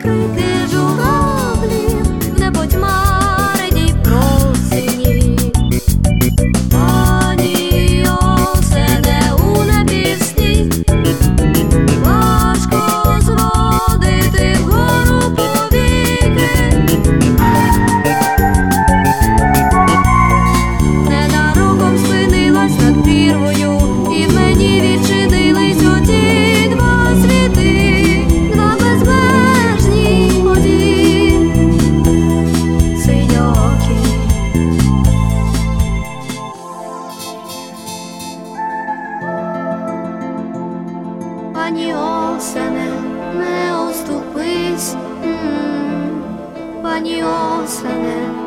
крики журавлів, в небо тьмариній просині. Пані осене у небі сніг, важко зводити вгору повіки. Ненароком спинилась над прірвою, і в мені відчинились оті два світи, два безмежні воді, синьокі. Пані осене, не оступись, пані осене.